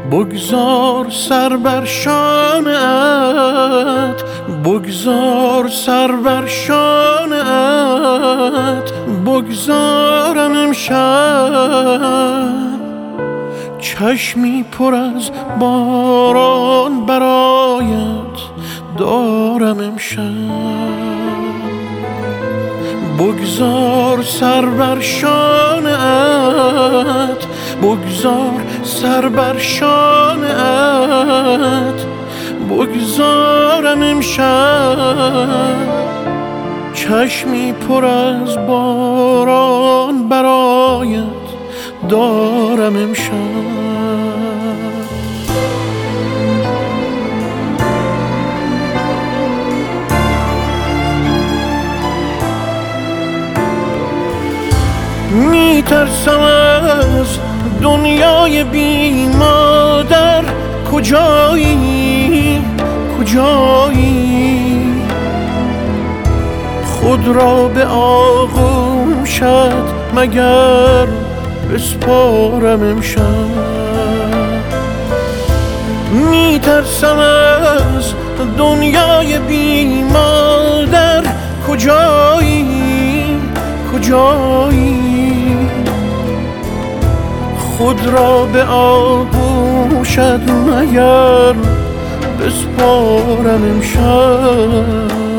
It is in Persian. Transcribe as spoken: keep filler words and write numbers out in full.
بگذار سر بر شانه‌ات، بگذار سر بر شانه‌ات، بگذارم امشب چشمی پر از باران برایت دارم امشب. بگذار سر بر شانه‌ات، بگذار سر بر شانه‌ات، بگذارم امشب چشمی پر از باران برایت دارم امشب. میترسم از دنیای بی مادر، کجایی کجایی خود را به آغوشت مگر بسپارم امشب. میترسم از دنیای بی مادر، کجایی کجایی خود را به آغوشت مگر بسپارم امشب.